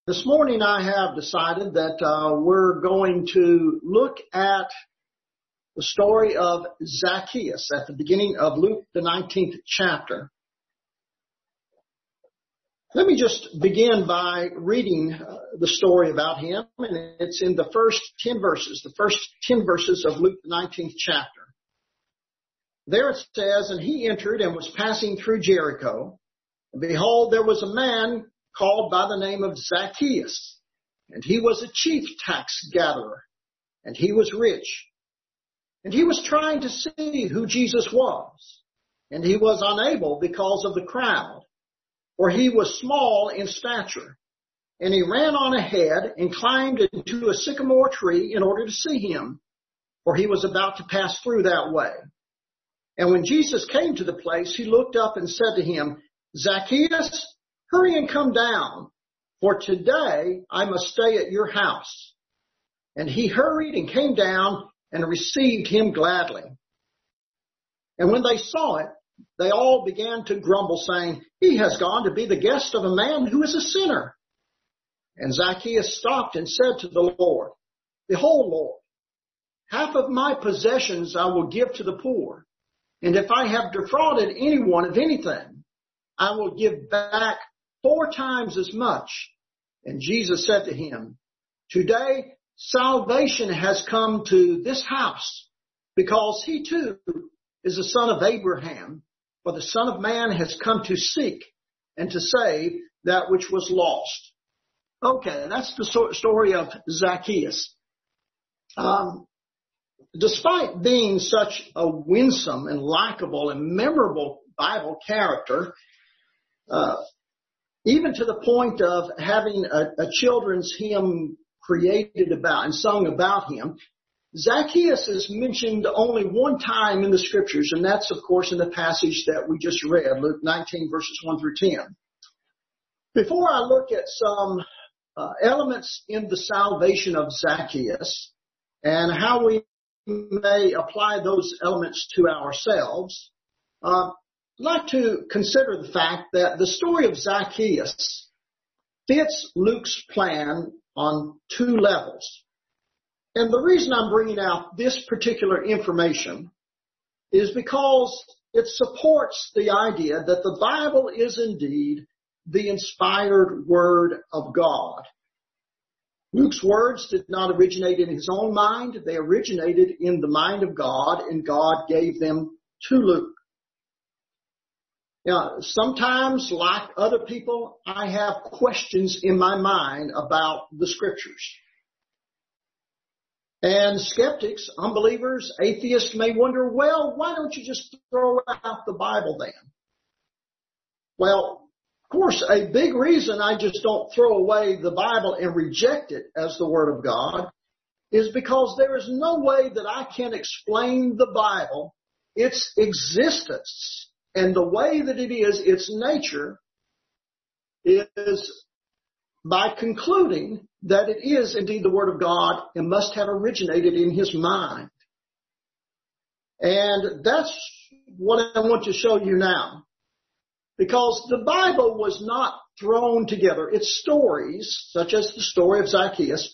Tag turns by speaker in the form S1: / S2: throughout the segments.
S1: This morning I have decided that we're going to look at the story of Zacchaeus at the beginning of Luke, the 19th chapter. Let me just begin by reading the story about him, and it's in the first 10 verses of Luke, the 19th chapter. There it says, "And he entered and was passing through Jericho. And behold, there was a man called by the name of Zacchaeus, and he was a chief tax gatherer, and he was rich. And he was trying to see who Jesus was, and he was unable because of the crowd, for he was small in stature. And he ran on ahead and climbed into a sycamore tree in order to see him, for he was about to pass through that way. And when Jesus came to the place, he looked up and said to him, 'Zacchaeus, hurry and come down, for today I must stay at your house.' And he hurried and came down and received him gladly. And when they saw it, they all began to grumble, saying, 'He has gone to be the guest of a man who is a sinner.' And Zacchaeus stopped and said to the Lord, 'Behold, Lord, half of my possessions I will give to the poor. And if I have defrauded anyone of anything, I will give back 4 times as much.' And Jesus said to him, 'Today salvation has come to this house, because he too is a son of Abraham. For the Son of Man has come to seek and to save that which was lost.'" Okay, that's the story of Zacchaeus. Despite being such a winsome and likable and memorable Bible character, even to the point of having a children's hymn created about and sung about him, Zacchaeus is mentioned only one time in the scriptures, and that's, of course, in the passage that we just read, Luke 19, verses 1 through 10. Before I look at some elements in the salvation of Zacchaeus and how we may apply those elements to ourselves, I'd like to consider the fact that the story of Zacchaeus fits Luke's plan on 2 levels. And the reason I'm bringing out this particular information is because it supports the idea that the Bible is indeed the inspired Word of God. Luke's words did not originate in his own mind. They originated in the mind of God, and God gave them to Luke. Now, sometimes, like other people, I have questions in my mind about the scriptures. And skeptics, unbelievers, atheists may wonder, well, why don't you just throw out the Bible then? Well, of course, a big reason I just don't throw away the Bible and reject it as the Word of God is because there is no way that I can explain the Bible, its existence, and the way that it is, its nature, is by concluding that it is indeed the Word of God and must have originated in His mind. And that's what I want to show you now. Because the Bible was not thrown together. Its stories, such as the story of Zacchaeus,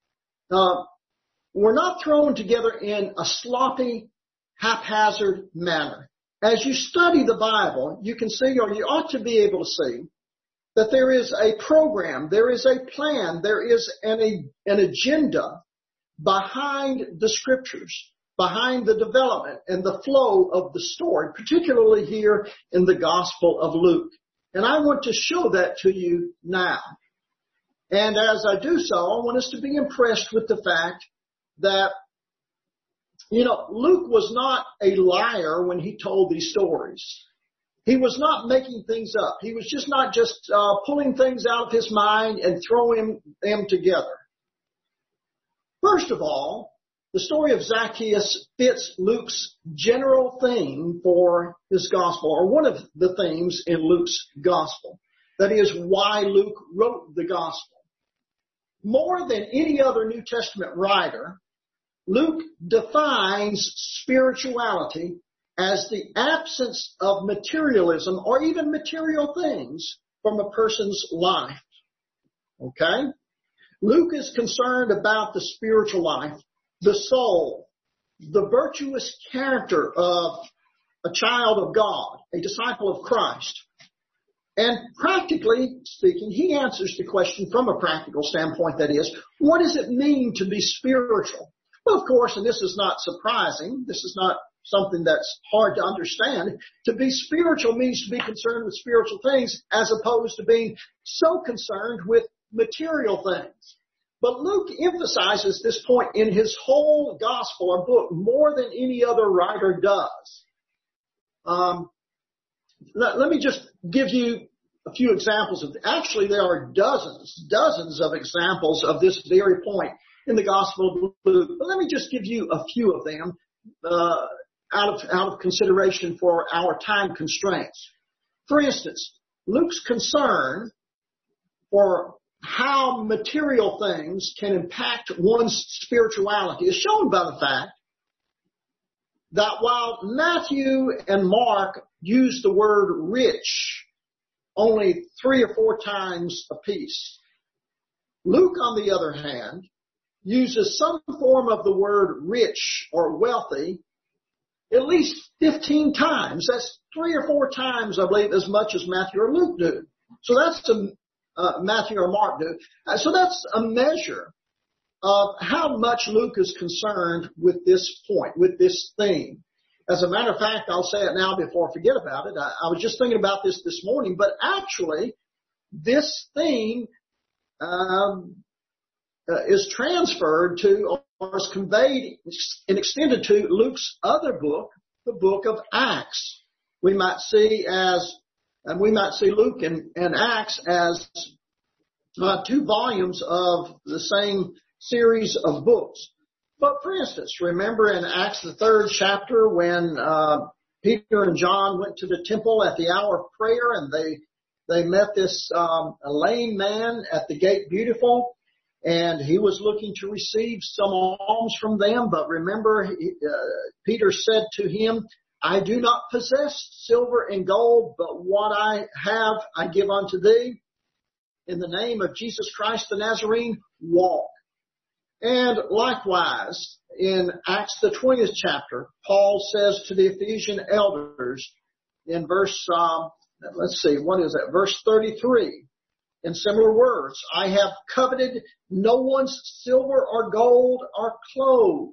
S1: were not thrown together in a sloppy, haphazard manner. As you study the Bible, you can see, or you ought to be able to see, that there is a program, there is a plan, there is an agenda behind the scriptures, behind the development and the flow of the story, particularly here in the Gospel of Luke. And I want to show that to you now. And as I do so, I want us to be impressed with the fact that, Luke was not a liar when he told these stories. He was not making things up. He was just not pulling things out of his mind and throwing them together. First of all, the story of Zacchaeus fits Luke's general theme for his gospel, or one of the themes in Luke's gospel. That is why Luke wrote the gospel. More than any other New Testament writer, Luke defines spirituality as the absence of materialism or even material things from a person's life. Okay? Luke is concerned about the spiritual life, the soul, the virtuous character of a child of God, a disciple of Christ. And practically speaking, he answers the question from a practical standpoint, that is, what does it mean to be spiritual? Well, of course, and this is not surprising, this is not something that's hard to understand. To be spiritual means to be concerned with spiritual things as opposed to being so concerned with material things. But Luke emphasizes this point in his whole gospel or book more than any other writer does. Let me just give you a few examples of, actually there are dozens of examples of this very point in the Gospel of Luke. But let me just give you a few of them, out of consideration for our time constraints. For instance, Luke's concern for how material things can impact one's spirituality is shown by the fact that while Matthew and Mark use the word rich only 3 or 4 times apiece, Luke, on the other hand, uses some form of the word rich or wealthy at least 15 times. That's 3 or 4 times, I believe, as much as Matthew or Luke do. So that's Matthew or Mark do. So that's a measure of how much Luke is concerned with this point, with this theme. As a matter of fact, I'll say it now before I forget about it. I was just thinking about this morning, but actually this theme is transferred to or is conveyed and extended to Luke's other book, the book of Acts. We might see Luke and Acts as 2 volumes of the same series of books. But for instance, remember in Acts the 3rd chapter when Peter and John went to the temple at the hour of prayer, and they met this lame man at the gate Beautiful, and he was looking to receive some alms from them. But remember, Peter said to him, I do not possess silver and gold, but what I have I give unto thee. In the name of Jesus Christ the Nazarene, walk. And likewise, in Acts the 20th chapter, Paul says to the Ephesian elders in verse 33, in similar words, I have coveted no one's silver or gold or clothes.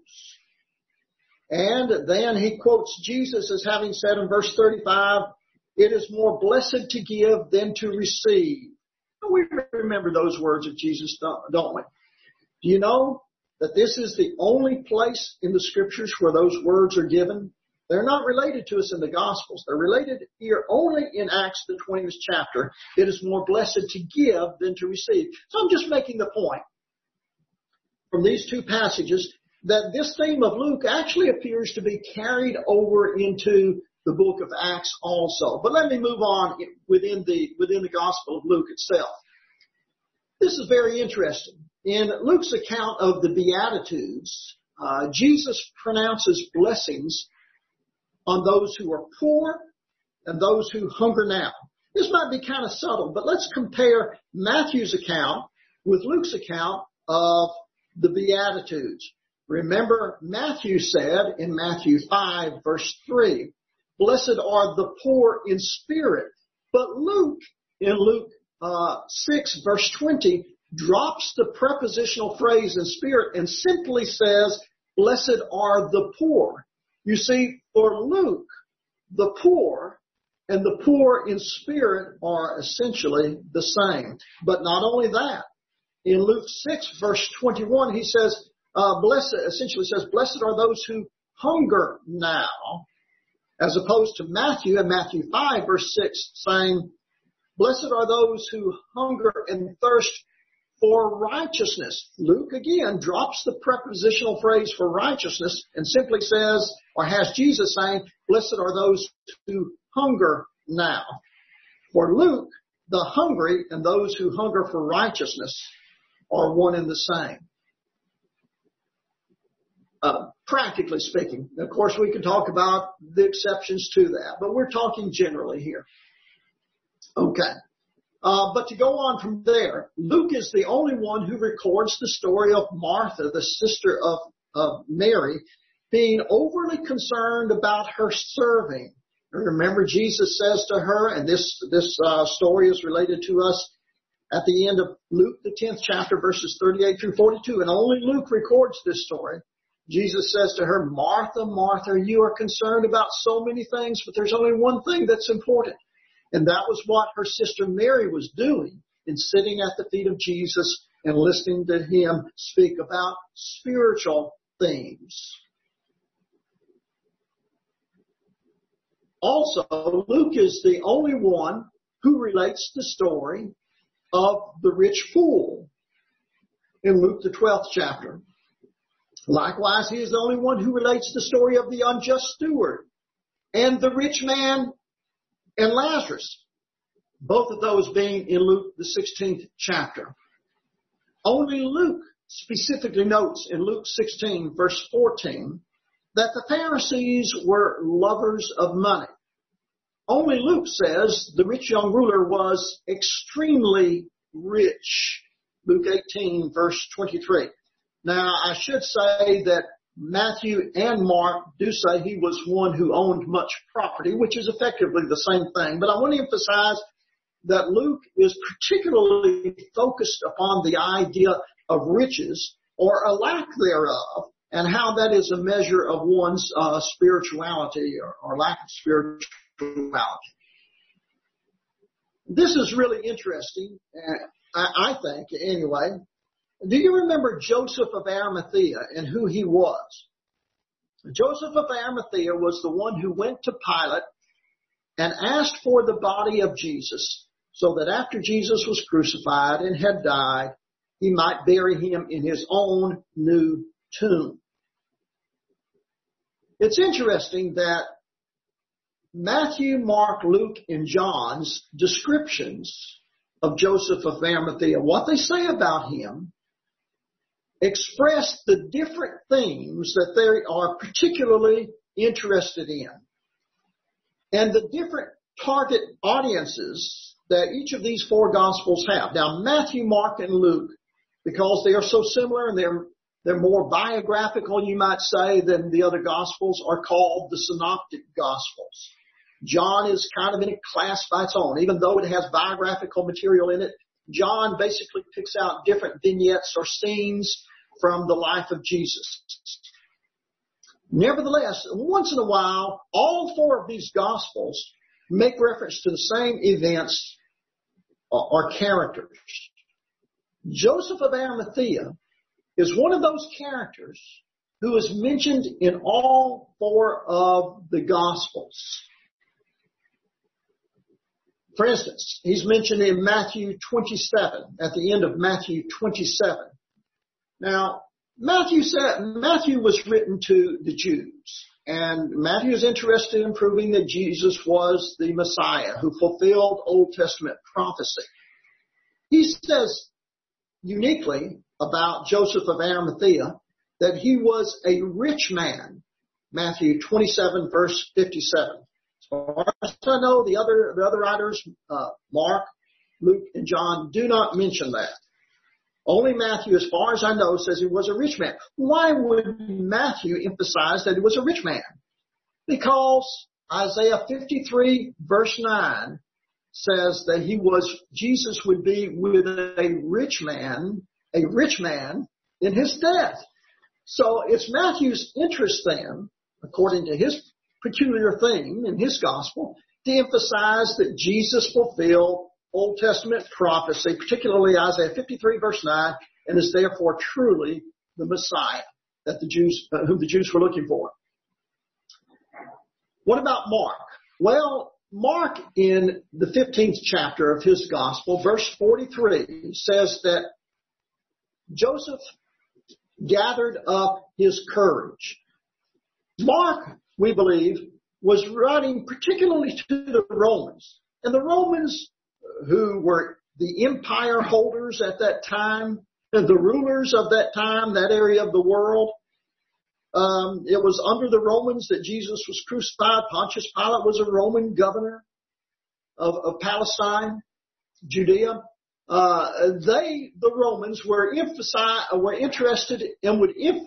S1: And then he quotes Jesus as having said in verse 35, it is more blessed to give than to receive. We remember those words of Jesus, don't we? Do you know that this is the only place in the Scriptures where those words are given? They're not related to us in the Gospels. They're related here only in Acts the 20th chapter. It is more blessed to give than to receive. So I'm just making the point from these 2 passages that this theme of Luke actually appears to be carried over into the book of Acts also. But let me move on within the Gospel of Luke itself. This is very interesting. In Luke's account of the Beatitudes, Jesus pronounces blessings on those who are poor and those who hunger now. This might be kind of subtle, but let's compare Matthew's account with Luke's account of the Beatitudes. Remember, Matthew said in Matthew 5, verse 3, blessed are the poor in spirit. But Luke, in Luke 6, verse 20, drops the prepositional phrase in spirit and simply says, blessed are the poor. You see, for Luke, the poor and the poor in spirit are essentially the same. But not only that, in Luke 6, verse 21, he says, essentially says, blessed are those who hunger now, as opposed to Matthew in Matthew 5, verse 6, saying, blessed are those who hunger and thirst for righteousness. Luke again drops the prepositional phrase for righteousness and simply says, or has Jesus saying, blessed are those who hunger now. For Luke, the hungry and those who hunger for righteousness are one and the same. Practically speaking, of course, we can talk about the exceptions to that, but we're talking generally here. Okay. But to go on from there, Luke is the only one who records the story of Martha, the sister of Mary, being overly concerned about her serving. Remember, Jesus says to her, and this story is related to us at the end of Luke, the 10th chapter, verses 38 through 42, and only Luke records this story. Jesus says to her, Martha, Martha, you are concerned about so many things, but there's only one thing that's important. And that was what her sister Mary was doing in sitting at the feet of Jesus and listening to him speak about spiritual things. Also, Luke is the only one who relates the story of the rich fool in Luke, the 12th chapter. Likewise, he is the only one who relates the story of the unjust steward and the rich man and Lazarus, both of those being in Luke, the 16th chapter. Only Luke specifically notes in Luke 16, verse 14, that the Pharisees were lovers of money. Only Luke says the rich young ruler was extremely rich. Luke 18, verse 23. Now, I should say that Matthew and Mark do say he was one who owned much property, which is effectively the same thing. But I want to emphasize that Luke is particularly focused upon the idea of riches or a lack thereof, and how that is a measure of one's spirituality or lack of spirituality. This is really interesting, I think, anyway. Do you remember Joseph of Arimathea and who he was? Joseph of Arimathea was the one who went to Pilate and asked for the body of Jesus so that after Jesus was crucified and had died, he might bury him in his own new tomb. It's interesting that Matthew, Mark, Luke, and John's descriptions of Joseph of Arimathea, what they say about him, express the different themes that they are particularly interested in, and the different target audiences that each of these four Gospels have. Now, Matthew, Mark, and Luke, because they are so similar and they're more biographical, you might say, than the other Gospels, are called the Synoptic Gospels. John is kind of in a class by its own. Even though it has biographical material in it, John basically picks out different vignettes or scenes from the life of Jesus. Nevertheless, once in a while, all four of these Gospels make reference to the same events or characters. Joseph of Arimathea is one of those characters who is mentioned in all four of the Gospels. For instance, he's mentioned in Matthew 27, at the end of Matthew 27. Now, Matthew was written to the Jews, and Matthew is interested in proving that Jesus was the Messiah who fulfilled Old Testament prophecy. He says uniquely about Joseph of Arimathea that he was a rich man. Matthew 27, verse 57. As far as I know, the other writers, Mark, Luke, and John, do not mention that. Only Matthew, as far as I know, says he was a rich man. Why would Matthew emphasize that he was a rich man? Because Isaiah 53, verse 9, says that Jesus would be with a rich man in his death. So it's Matthew's interest then, according to his peculiar theme in his gospel, to emphasize that Jesus fulfilled Old Testament prophecy, particularly Isaiah 53 verse 9, and is therefore truly the Messiah that whom the Jews were looking for. What about Mark? Well, Mark in the 15th chapter of his gospel, verse 43, says that Joseph gathered up his courage. Mark, we believe, was writing particularly to the Romans. And the Romans, who were the empire holders at that time, and the rulers of that time, that area of the world, it was under the Romans that Jesus was crucified. Pontius Pilate was a Roman governor of Palestine. Judea, the Romans were interested and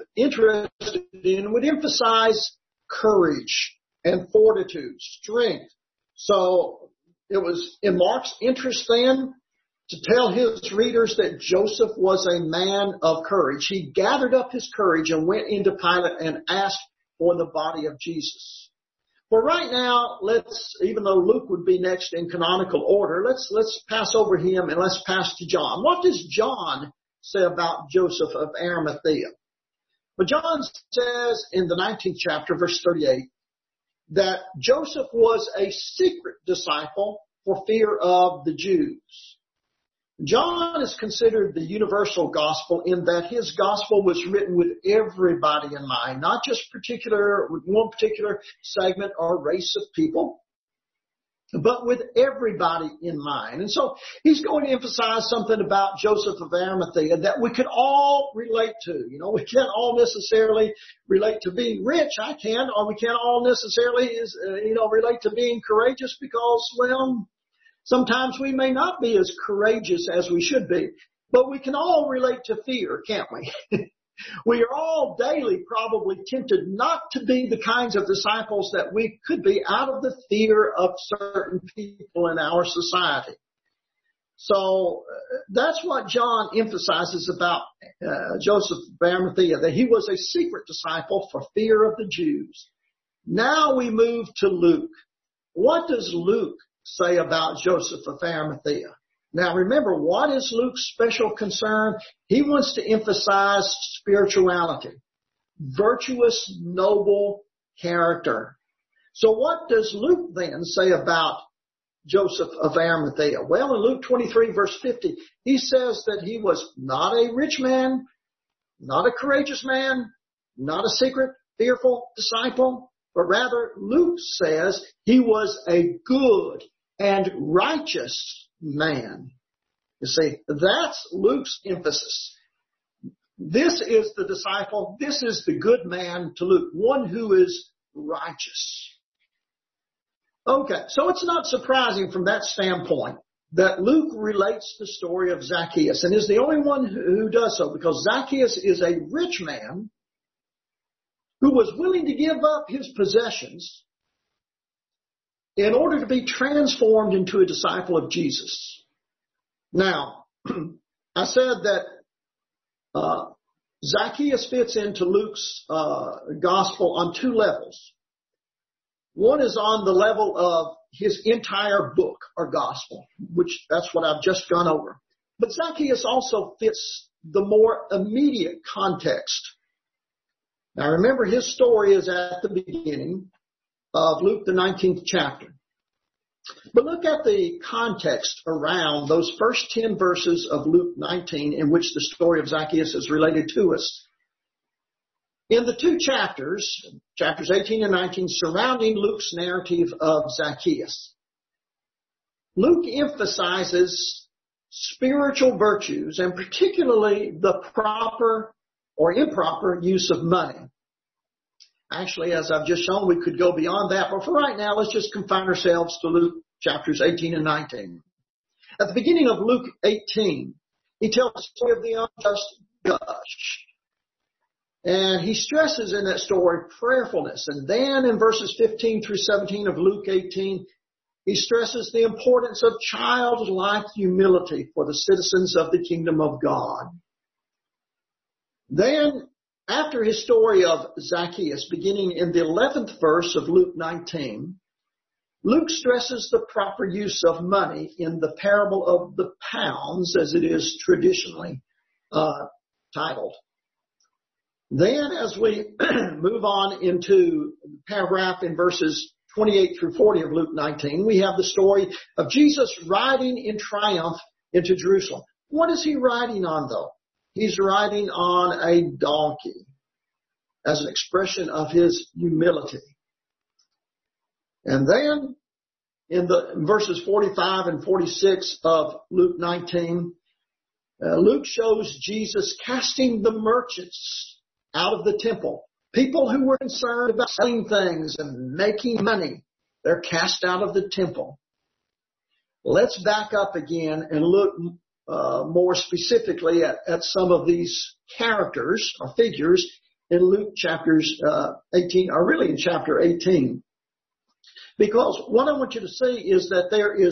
S1: would emphasize courage and fortitude, strength. So it was in Mark's interest then to tell his readers that Joseph was a man of courage. He gathered up his courage and went into Pilate and asked for the body of Jesus. Well, right now, even though Luke would be next in canonical order, let's pass over him and let's pass to John. What does John say about Joseph of Arimathea? Well, John says in the 19th chapter, verse 38, that Joseph was a secret disciple for fear of the Jews. John is considered the universal gospel in that his gospel was written with everybody in mind, not just one particular segment or race of people, but with everybody in mind. And so he's going to emphasize something about Joseph of Arimathea that we could all relate to. You know, we can't all necessarily relate to being rich. I can, or we can't all necessarily, relate to being courageous because, well, sometimes we may not be as courageous as we should be, but we can all relate to fear, can't we? We are all daily probably tempted not to be the kinds of disciples that we could be out of the fear of certain people in our society. So that's what John emphasizes about Joseph of Arimathea, that he was a secret disciple for fear of the Jews. Now we move to Luke. What does Luke say about Joseph of Arimathea? Now remember, what is Luke's special concern? He wants to emphasize spirituality, virtuous, noble character. So what does Luke then say about Joseph of Arimathea? Well, in Luke 23 verse 50, he says that he was not a rich man, not a courageous man, not a secret, fearful disciple, but rather Luke says he was a good and righteous man. You see, that's Luke's emphasis. This is the disciple. This is the good man to Luke, one who is righteous. Okay, so it's not surprising from that standpoint that Luke relates the story of Zacchaeus and is the only one who does so, because Zacchaeus is a rich man who was willing to give up his possessions in order to be transformed into a disciple of Jesus. Now, I said that Zacchaeus fits into Luke's gospel on two levels. One is on the level of his entire book or gospel, which that's what I've just gone over. But Zacchaeus also fits the more immediate context. Now remember, his story is at the beginning of Luke, the 19th chapter. But look at the context around those first 10 verses of Luke 19 in which the story of Zacchaeus is related to us. In the two chapters 18 and 19, surrounding Luke's narrative of Zacchaeus, Luke emphasizes spiritual virtues and particularly the proper or improper use of money. Actually, as I've just shown, we could go beyond that, but for right now, let's just confine ourselves to Luke chapters 18 and 19. At the beginning of Luke 18, he tells the story of the unjust judge. And he stresses in that story prayerfulness. And then in verses 15 through 17 of Luke 18, he stresses the importance of childlike humility for the citizens of the kingdom of God. Then, after his story of Zacchaeus, beginning in the 11th verse of Luke 19, Luke stresses the proper use of money in the parable of the pounds, as it is traditionally titled. Then, as we move on into the paragraph in verses 28 through 40 of Luke 19, we have the story of Jesus riding in triumph into Jerusalem. What is he riding on, though? He's riding on a donkey as an expression of his humility. And then in verses 45 and 46 of Luke 19, Luke shows Jesus casting the merchants out of the temple. People who were concerned about selling things and making money, they're cast out of the temple. let's back up again and look more specifically at some of these characters or figures in Luke chapters 18, or really in chapter 18. Because what I want you to see is that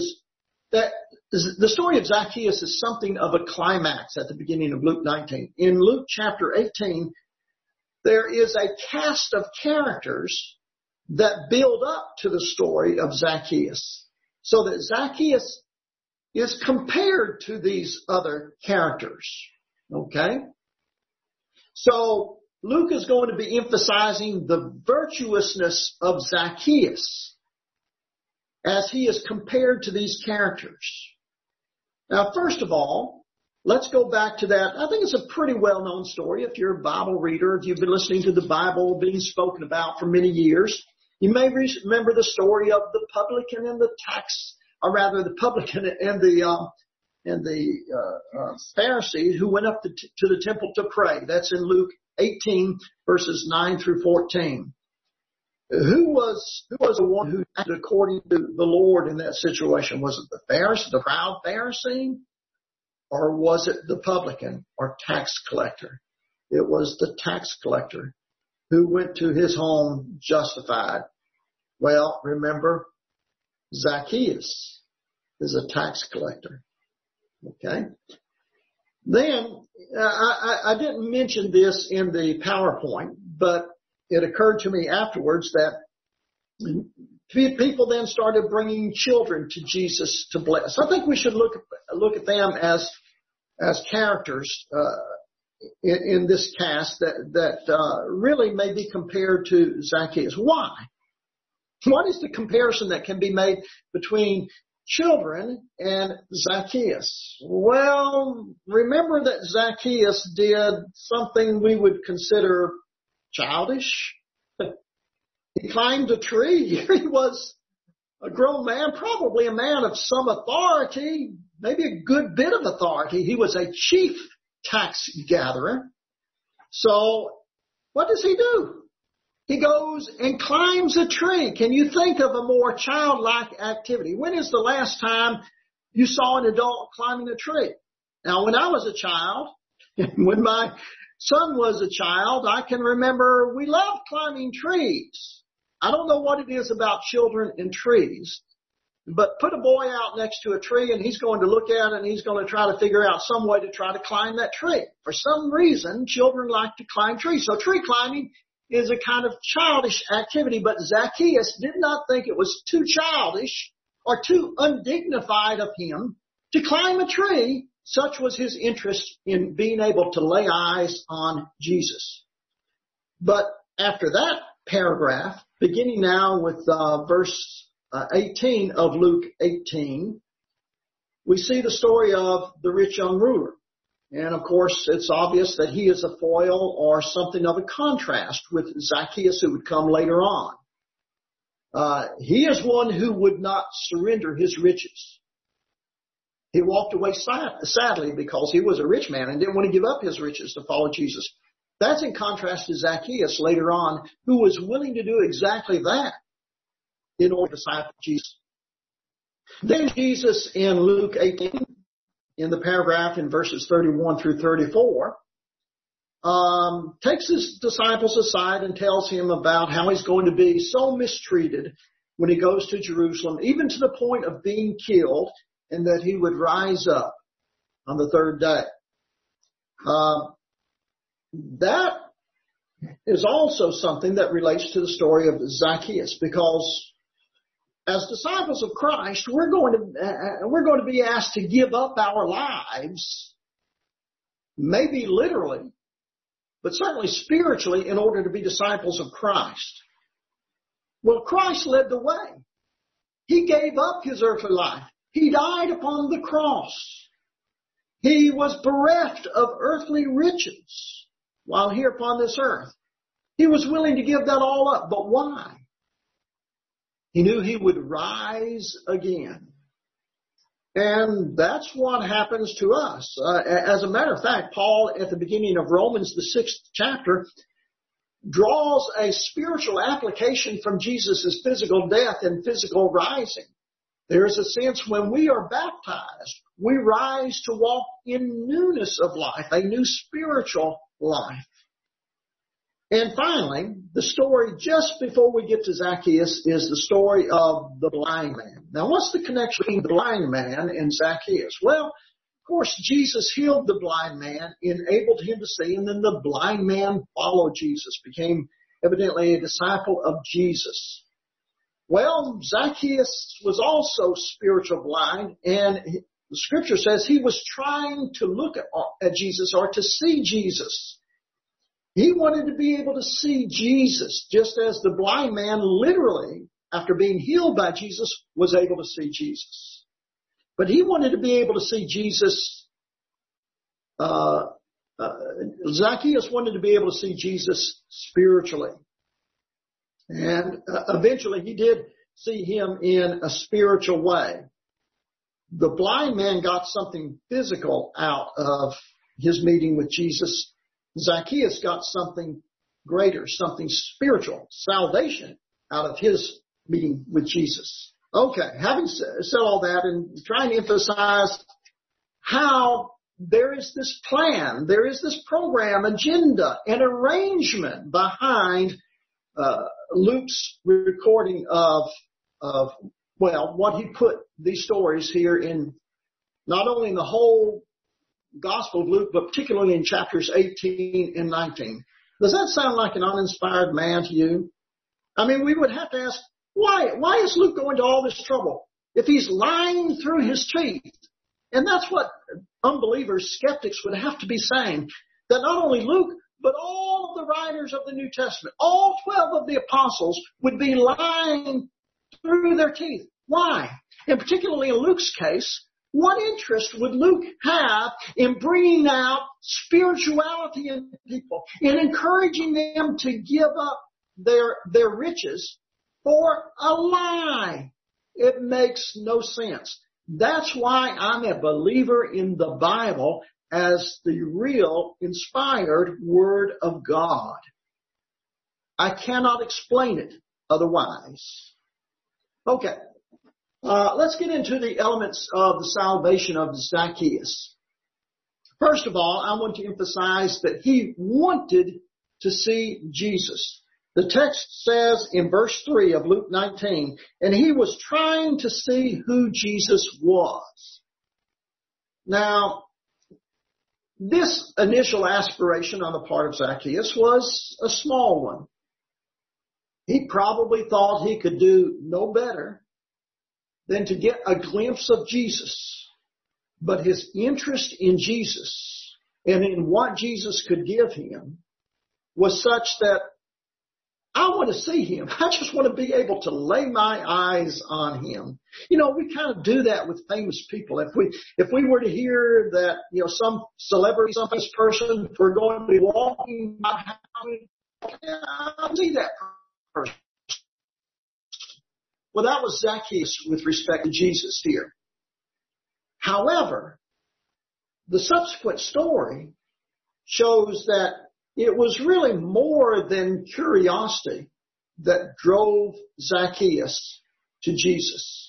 S1: the story of Zacchaeus is something of a climax at the beginning of Luke 19. In Luke chapter 18, there is a cast of characters that build up to the story of Zacchaeus, so that Zacchaeus is compared to these other characters. Okay? So Luke is going to be emphasizing the virtuousness of Zacchaeus as he is compared to these characters. Now, first of all, let's go back to that. I think it's a pretty well-known story. If you're a Bible reader, if you've been listening to the Bible being spoken about for many years, you may remember the story of the publican and the the publican and the Pharisee who went up to the temple to pray. That's in Luke 18, verses 9 through 14. Who was the one who acted according to the Lord in that situation? Was it the Pharisee, the proud Pharisee? Or was it the publican or tax collector? It was the tax collector who went to his home justified. Well, remember, Zacchaeus is a tax collector. Okay? Then, I didn't mention this in the PowerPoint, but it occurred to me afterwards that people then started bringing children to Jesus to bless. I think we should look at them as characters in this cast that really may be compared to Zacchaeus. Why? What is the comparison that can be made between children and Zacchaeus? Well, remember that Zacchaeus did something we would consider childish. He climbed a tree. He was a grown man, probably a man of some authority, maybe a good bit of authority. He was a chief tax gatherer. So what does he do? He goes and climbs a tree. Can you think of a more childlike activity? When is the last time you saw an adult climbing a tree? Now, when I was a child, when my son was a child, I can remember we loved climbing trees. I don't know what it is about children and trees, but put a boy out next to a tree and he's going to look at it and he's going to try to figure out some way to try to climb that tree. For some reason, children like to climb trees. So tree climbing is a kind of childish activity, but Zacchaeus did not think it was too childish or too undignified of him to climb a tree. Such was his interest in being able to lay eyes on Jesus. But after that paragraph, beginning now with verse 18 of Luke 18, we see the story of the rich young ruler. And of course, it's obvious that he is a foil or something of a contrast with Zacchaeus, who would come later on. He is one who would not surrender his riches. He walked away sadly because he was a rich man and didn't want to give up his riches to follow Jesus. That's in contrast to Zacchaeus later on, who was willing to do exactly that in order to disciple Jesus. Then Jesus in Luke 18, in the paragraph in verses 31 through 34, takes his disciples aside and tells him about how he's going to be so mistreated when he goes to Jerusalem, even to the point of being killed, and that he would rise up on the third day. That is also something that relates to the story of Zacchaeus, because as disciples of Christ, we're going to be asked to give up our lives, maybe literally, but certainly spiritually, in order to be disciples of Christ. Well, Christ led the way. He gave up his earthly life. He died upon the cross. He was bereft of earthly riches while here upon this earth. He was willing to give that all up. But why? He knew he would rise again. And that's what happens to us. As a matter of fact, Paul, at the beginning of Romans, the 6th chapter, draws a spiritual application from Jesus' physical death and physical rising. There is a sense when we are baptized, we rise to walk in newness of life, a new spiritual life. And finally, the story just before we get to Zacchaeus is the story of the blind man. Now, what's the connection between the blind man and Zacchaeus? Well, of course, Jesus healed the blind man, enabled him to see, and then the blind man followed Jesus, became evidently a disciple of Jesus. Well, Zacchaeus was also spiritual blind, and the scripture says he was trying to look at Jesus or to see Jesus. He wanted to be able to see Jesus, just as the blind man literally, after being healed by Jesus, was able to see Jesus. But he wanted to be able to see Jesus. Zacchaeus wanted to be able to see Jesus spiritually. And eventually he did see him in a spiritual way. The blind man got something physical out of his meeting with Jesus. Zacchaeus got something greater, something spiritual, salvation out of his meeting with Jesus. Okay, having said all that and trying to emphasize how there is this plan, there is this program, agenda, and arrangement behind Luke's recording of what he put these stories here in, not only in the whole Gospel of Luke, but particularly in chapters 18 and 19. Does that sound like an uninspired man to you? I mean, we would have to ask, why is Luke going to all this trouble if he's lying through his teeth? And that's what unbelievers, skeptics would have to be saying, that not only Luke, but all of the writers of the New Testament, all 12 of the apostles would be lying through their teeth. Why? And particularly in Luke's case, what interest would Luke have in bringing out spirituality in people, in encouraging them to give up their riches for a lie? It makes no sense. That's why I'm a believer in the Bible as the real inspired Word of God. I cannot explain it otherwise. Okay. Let's get into the elements of the salvation of Zacchaeus. First of all, I want to emphasize that he wanted to see Jesus. The text says in verse 3 of Luke 19, and he was trying to see who Jesus was. Now, this initial aspiration on the part of Zacchaeus was a small one. He probably thought he could do no better than to get a glimpse of Jesus. But his interest in Jesus and in what Jesus could give him was such that I want to see him. I just want to be able to lay my eyes on him. You know, we kind of do that with famous people. If we were to hear that, you know, some celebrity, some famous person, we're going to be walking by, I'll see that person. Well, that was Zacchaeus with respect to Jesus here. However, the subsequent story shows that it was really more than curiosity that drove Zacchaeus to Jesus.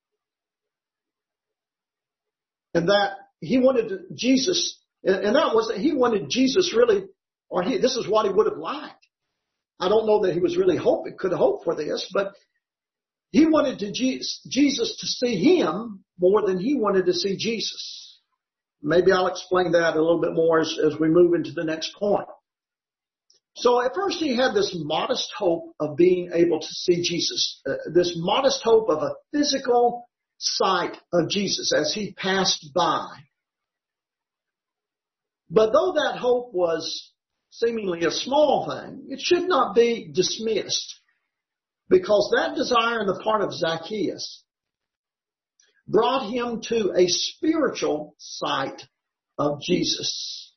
S1: And that he wanted Jesus, and that was that he wanted Jesus really, this is what he would have liked. I don't know that he was really could hope for this, but he wanted Jesus to see him more than he wanted to see Jesus. Maybe I'll explain that a little bit more as we move into the next point. So at first he had this modest hope of being able to see Jesus, this modest hope of a physical sight of Jesus as he passed by. But though that hope was seemingly a small thing, it should not be dismissed, because that desire on the part of Zacchaeus brought him to a spiritual sight of Jesus,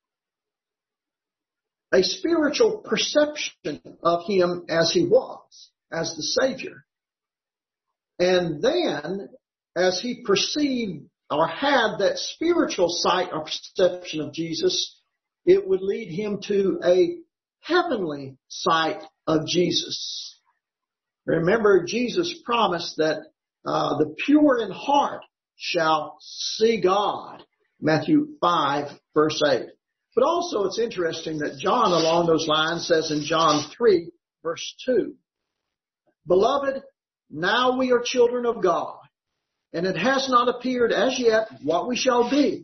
S1: a spiritual perception of him as he was, as the Savior. And then, as he perceived or had that spiritual sight or perception of Jesus, it would lead him to a heavenly sight of Jesus. Remember, Jesus promised that The pure in heart shall see God. Matthew 5, verse 8. But also it's interesting that John along those lines says in John 3, verse 2, Beloved, now we are children of God, and it has not appeared as yet what we shall be.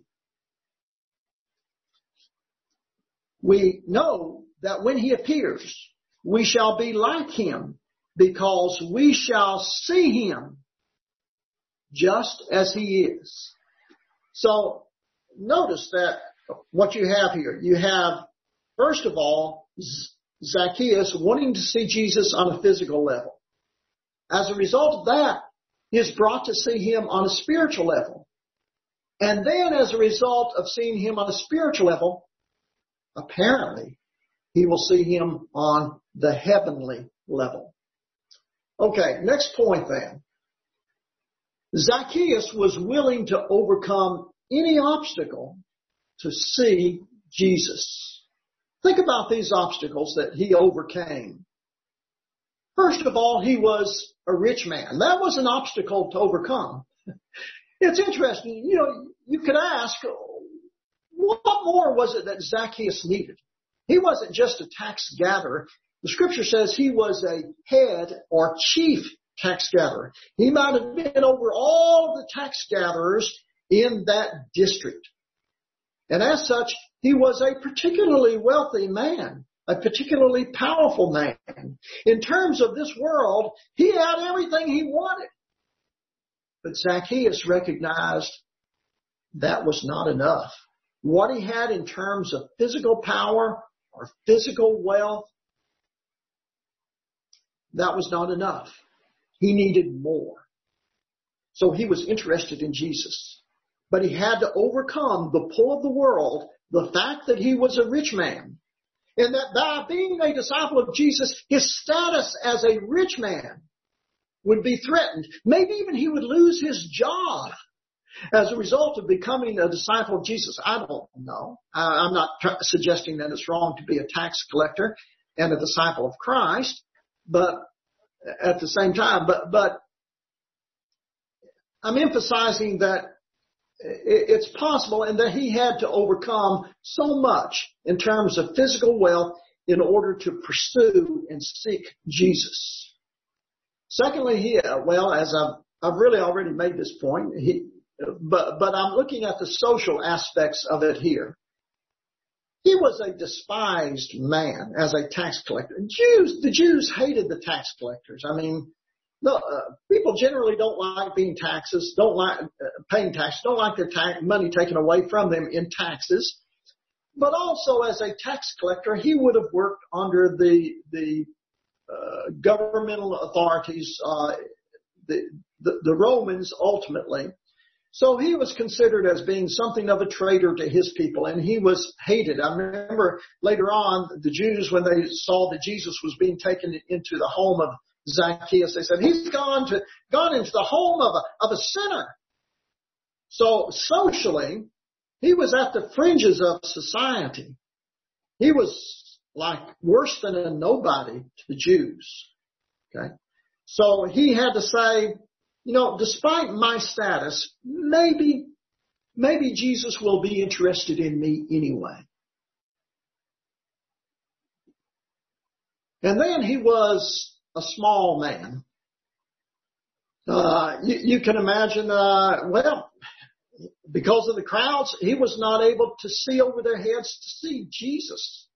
S1: We know that when He appears, we shall be like Him, because we shall see Him just as He is. So notice that what you have here. You have, first of all, Zacchaeus wanting to see Jesus on a physical level. As a result of that, he is brought to see Him on a spiritual level. And then as a result of seeing Him on a spiritual level, apparently, he will see Him on the heavenly level. Okay, next point then. Zacchaeus was willing to overcome any obstacle to see Jesus. Think about these obstacles that he overcame. First of all, he was a rich man. That was an obstacle to overcome. It's interesting, you could ask, what more was it that Zacchaeus needed? He wasn't just a tax gatherer. The scripture says he was a head or chief tax gatherer. He might have been over all of the tax gatherers in that district. And as such, he was a particularly wealthy man, a particularly powerful man. In terms of this world, he had everything he wanted. But Zacchaeus recognized that was not enough. What he had in terms of physical power or physical wealth, that was not enough. He needed more. So he was interested in Jesus. But he had to overcome the pull of the world, the fact that he was a rich man, and that by being a disciple of Jesus, his status as a rich man would be threatened. Maybe even he would lose his job as a result of becoming a disciple of Jesus. I don't know. I'm not suggesting that it's wrong to be a tax collector and a disciple of Christ, but at the same time, but I'm emphasizing that it's possible and that he had to overcome so much in terms of physical wealth in order to pursue and seek Jesus. Secondly, as I've really already made this point, but I'm looking at the social aspects of it here. He was a despised man as a tax collector. The Jews hated the tax collectors. I mean, people generally don't like paying taxes, don't like their money taken away from them in taxes. But also as a tax collector, he would have worked under the governmental authorities, the Romans ultimately. So he was considered as being something of a traitor to his people, and he was hated. I remember later on, the Jews, when they saw that Jesus was being taken into the home of Zacchaeus, they said, he's gone into the home of a sinner. So socially, he was at the fringes of society. He was like worse than a nobody to the Jews. Okay. So he had to say, despite my status, maybe Jesus will be interested in me anyway. And then he was a small man. You can imagine, because of the crowds, he was not able to see over their heads to see Jesus.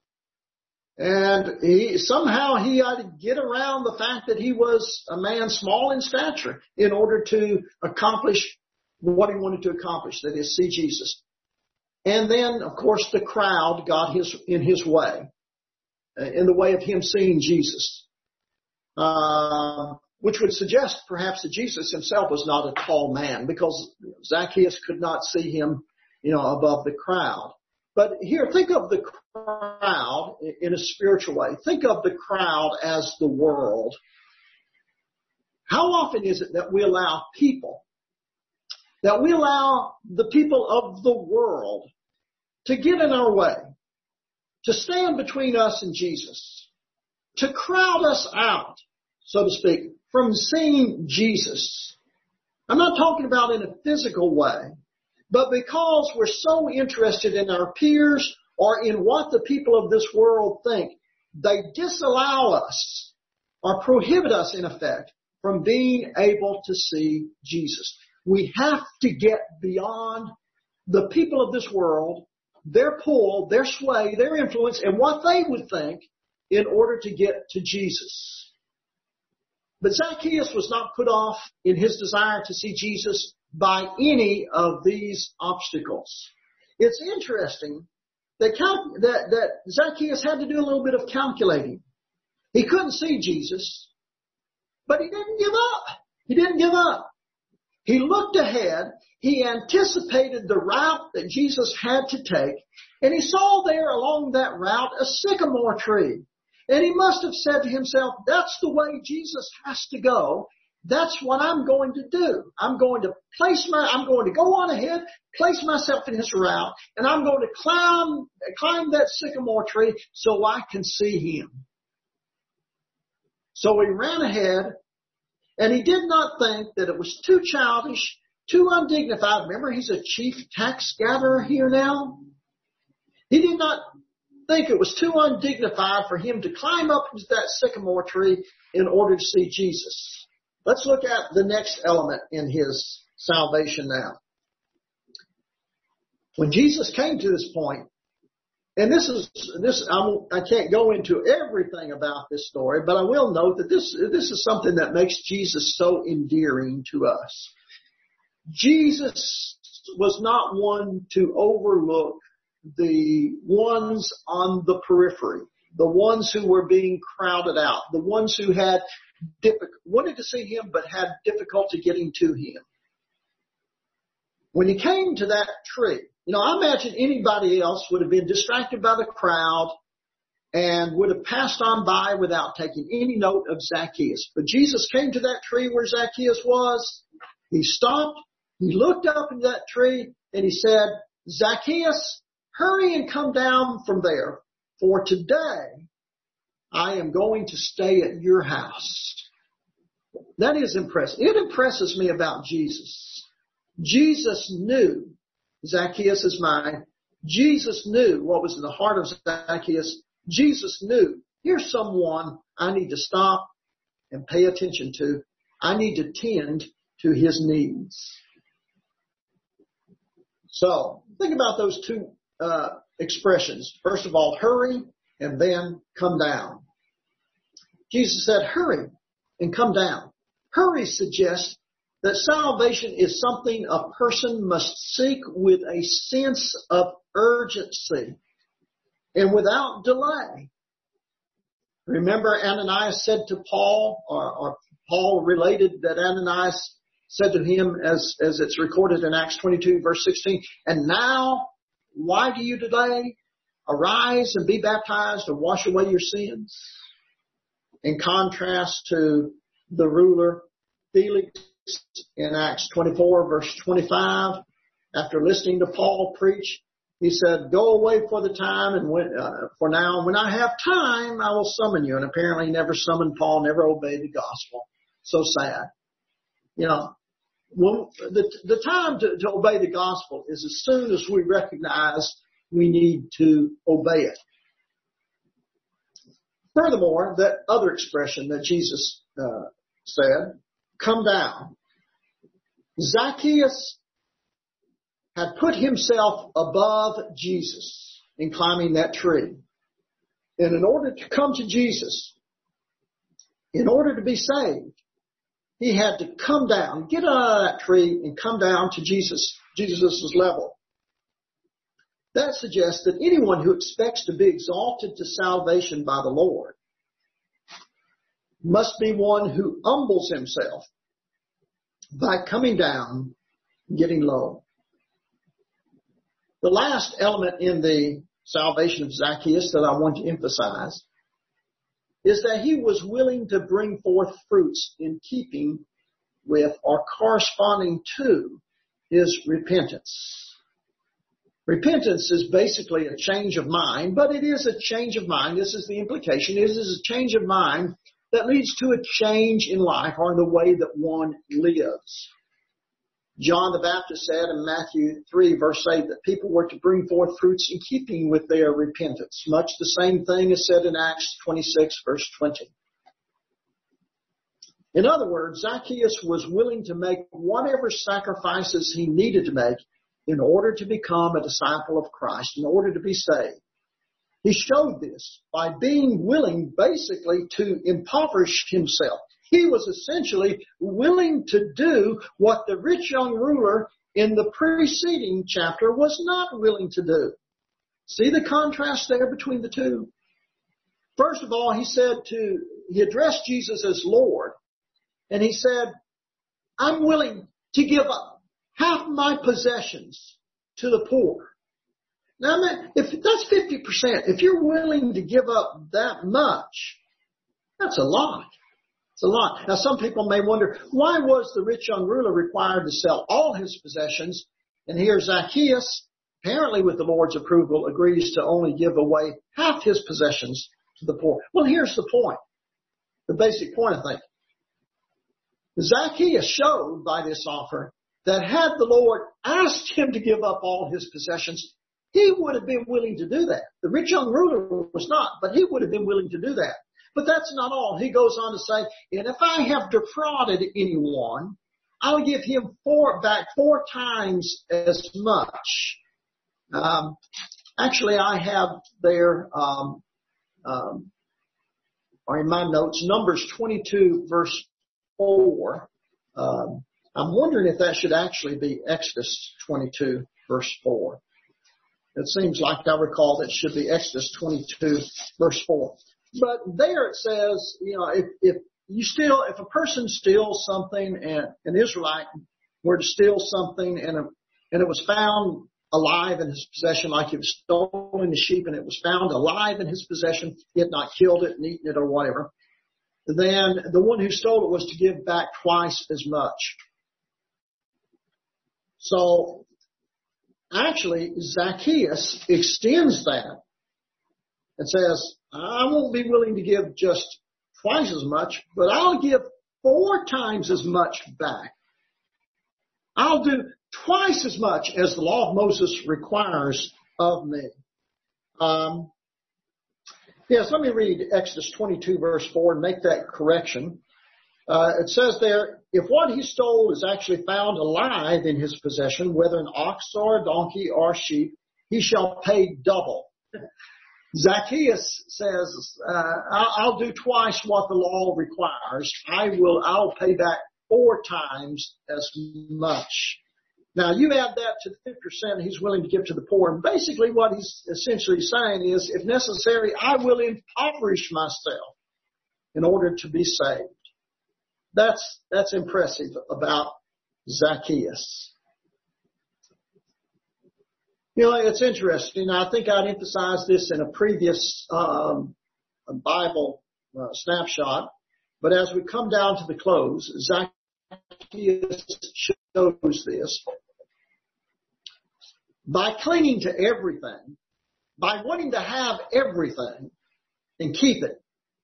S1: And somehow he had to get around the fact that he was a man small in stature in order to accomplish what he wanted to accomplish, that is, see Jesus. And then, of course, the crowd got in his way, in the way of him seeing Jesus, which would suggest perhaps that Jesus himself was not a tall man, because Zacchaeus could not see him, above the crowd. But here, think of the crowd in a spiritual way. Think of the crowd as the world. How often is it that we allow the people of the world to get in our way, to stand between us and Jesus, to crowd us out, so to speak, from seeing Jesus? I'm not talking about in a physical way, but because we're so interested in our peers or in what the people of this world think, they disallow us or prohibit us, in effect, from being able to see Jesus. We have to get beyond the people of this world, their pull, their sway, their influence, and what they would think in order to get to Jesus. But Zacchaeus was not put off in his desire to see Jesus by any of these obstacles. It's interesting that Zacchaeus had to do a little bit of calculating. He couldn't see Jesus, but he didn't give up. He didn't give up. He looked ahead. He anticipated the route that Jesus had to take, and he saw there along that route a sycamore tree. And he must have said to himself, that's the way Jesus has to go. That's what I'm going to do. I'm going to go on ahead, place myself in his route, and I'm going to climb that sycamore tree so I can see him. So he ran ahead, and he did not think that it was too childish, too undignified. Remember, he's a chief tax gatherer here now. He did not think it was too undignified for him to climb up into that sycamore tree in order to see Jesus. Let's look at the next element in his salvation now. When Jesus came to this point, and I can't go into everything about this story, but I will note that this is something that makes Jesus so endearing to us. Jesus was not one to overlook the ones on the periphery, the ones who were being crowded out, the ones who had wanted to see him but had difficulty getting to him. When he came to that tree, I imagine anybody else would have been distracted by the crowd and would have passed on by without taking any note of Zacchaeus. But Jesus came to that tree where Zacchaeus was. He stopped. He looked up into that tree and he said, Zacchaeus, hurry and come down from there, for today I am going to stay at your house. That is impressive. It impresses me about Jesus. Jesus knew Zacchaeus is mine. Jesus knew what was in the heart of Zacchaeus. Jesus knew, here's someone I need to stop and pay attention to. I need to tend to his needs. So, think about those two expressions. First of all, hurry, and then come down. Jesus said, hurry and come down. Hurry suggests that salvation is something a person must seek with a sense of urgency and without delay. Remember, Ananias said to Paul, or Paul related that Ananias said to him, as it's recorded in Acts 22, verse 16, and now, why do you delay? Arise and be baptized and wash away your sins. In contrast to the ruler Felix in Acts 24, verse 25, after listening to Paul preach, he said, go away for the time and for now. When I have time, I will summon you. And apparently he never summoned Paul, never obeyed the gospel. So sad. The time to obey the gospel is as soon as we recognize we need to obey it. Furthermore, that other expression that Jesus said, come down. Zacchaeus had put himself above Jesus in climbing that tree. And in order to come to Jesus, in order to be saved, he had to come down, get out of that tree and come down to Jesus' level. That suggests that anyone who expects to be exalted to salvation by the Lord must be one who humbles himself by coming down and getting low. The last element in the salvation of Zacchaeus that I want to emphasize is that he was willing to bring forth fruits in keeping with or corresponding to his repentance. Repentance is basically a change of mind, but it is a change of mind. This is the implication. It is a change of mind that leads to a change in life or in the way that one lives. John the Baptist said in Matthew 3 verse 8 that people were to bring forth fruits in keeping with their repentance. Much the same thing is said in Acts 26 verse 20. In other words, Zacchaeus was willing to make whatever sacrifices he needed to make in order to become a disciple of Christ, in order to be saved. He showed this by being willing basically to impoverish himself. He was essentially willing to do what the rich young ruler in the preceding chapter was not willing to do. See the contrast there between the two? First of all, he addressed Jesus as Lord. And he said, I'm willing to give up half my possessions to the poor. Now, if that's 50%, if you're willing to give up that much, that's a lot. It's a lot. Now, some people may wonder, why was the rich young ruler required to sell all his possessions? And here Zacchaeus, apparently with the Lord's approval, agrees to only give away half his possessions to the poor. Well, here's the point. The basic point, I think. Zacchaeus showed by this offer that had the Lord asked him to give up all his possessions, he would have been willing to do that. The rich young ruler was not, but he would have been willing to do that. But that's not all. He goes on to say, and if I have defrauded anyone, I'll give him back four times as much. Actually, I have there, or in my notes, Numbers 22 verse 4. I'm wondering if that should actually be Exodus 22 verse 4. It seems like I recall that should be Exodus 22 verse 4. But there it says, if a person steals something and an Israelite were to steal something and it was found alive in his possession, like he was stolen a sheep and it was found alive in his possession, he had not killed it and eaten it or whatever, then the one who stole it was to give back twice as much. So actually, Zacchaeus extends that and says, I won't be willing to give just twice as much, but I'll give four times as much back. I'll do twice as much as the law of Moses requires of me. Yes, let me read Exodus 22 verse 4 and make that correction. It says there, if what he stole is actually found alive in his possession, whether an ox or a donkey or a sheep, he shall pay double. Zacchaeus says, I'll do twice what the law requires. I'll pay back four times as much. Now, you add that to the 50% he's willing to give to the poor. And basically what he's essentially saying is, if necessary, I will impoverish myself in order to be saved. That's impressive about Zacchaeus. It's interesting. I think I'd emphasized this in a previous Bible snapshot. But as we come down to the close, Zacchaeus shows this. By clinging to everything, by wanting to have everything and keep it,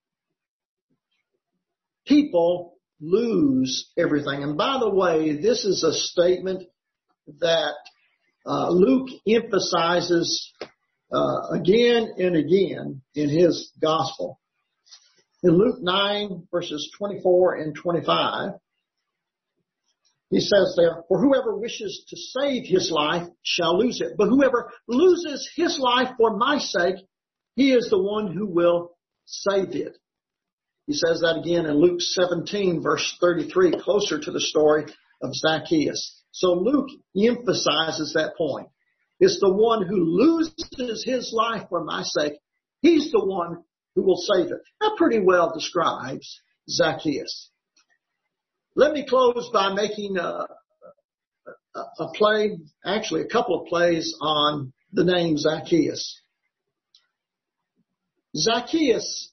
S1: people lose everything. And by the way, this is a statement that Luke emphasizes again and again in his gospel. In Luke 9 verses 24 and 25, he says there, for whoever wishes to save his life shall lose it. But whoever loses his life for my sake, he is the one who will save it. He says that again in Luke 17 verse 33, closer to the story of Zacchaeus. So Luke emphasizes that point. It's the one who loses his life for my sake. He's the one who will save it. That pretty well describes Zacchaeus. Let me close by making a play, actually a couple of plays on the name Zacchaeus. Zacchaeus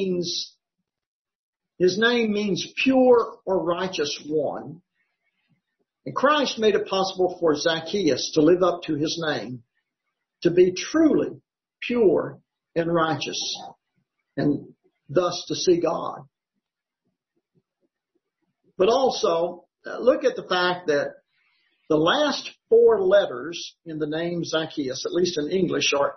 S1: his name means pure or righteous one. And Christ made it possible for Zacchaeus to live up to his name, to be truly pure and righteous, and thus to see God. But also, look at the fact that The last four letters in the name Zacchaeus, at least in English, are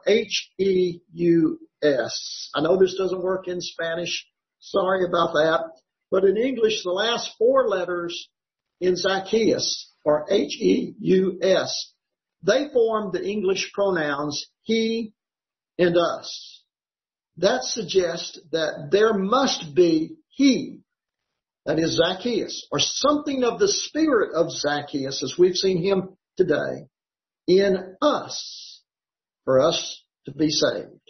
S1: H-E-U-S. I know this doesn't work in Spanish. Sorry about that. But in English, the last four letters in Zacchaeus are H-E-U-S. They form the English pronouns he and us. That suggests that there must be he, that is Zacchaeus, or something of the spirit of Zacchaeus as we've seen him today, in us for us to be saved.